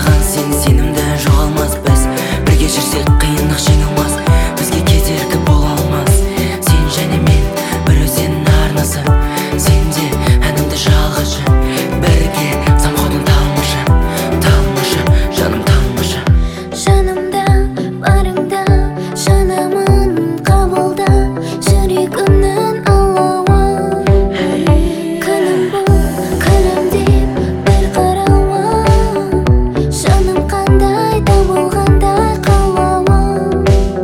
саған сенімді жоғалмас. Біз бірге жүрсек қиындық жеңілмас. Бізге кедергі бола алмас. Сен және мен бір өзен арнасы. Сенде әнімді жалғашы. Бірге самғаудың талмашы. Талмашы, жаным талмашы. Жанымда барыңда жанамын қабылда. Жүрегімнің алауы күнім бұл күнім деп бір қарауы. Жаным қандай да болғандай қалауы.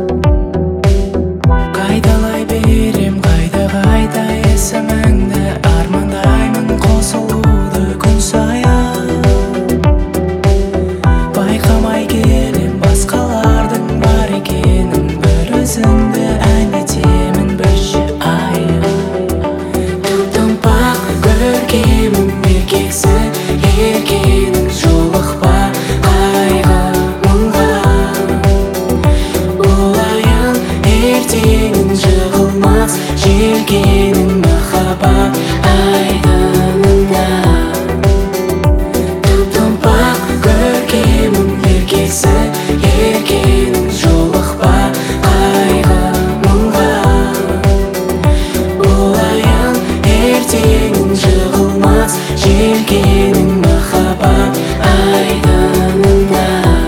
Қайталай берем қайта есіміңді. Армандаймын қосылуды күн сайын. Байқамай келем басқалардың бар екенін. Бір өзіңді ән етемін бірші айын. Тұп-тұмпақ көркемім еркесі еркенің. Жолықпа қайғы мұңға. Болайын ертеңің жығылмас желкенің. Махаббат айдынында. Тұп-тұмпақ көркемім еркесі еркенің. Жолықпа қайғы мұңға. Болайын ертеңің жығылмас желкенің. Махаббат айдынында.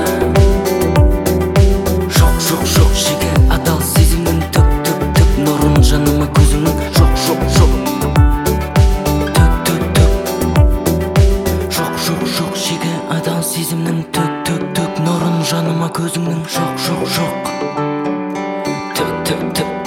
Жоқ, жоқ, жоқ, шегі адал сезімнің түк нұрын жаныма көзіңнің. Жоқ, жоқ, жоқ, түк. Жоқ, жоқ, жоқ, шегі адал сезімнің түк нұрын жаныма көзіңнің. Жоқ, жоқ, жоқ, түк.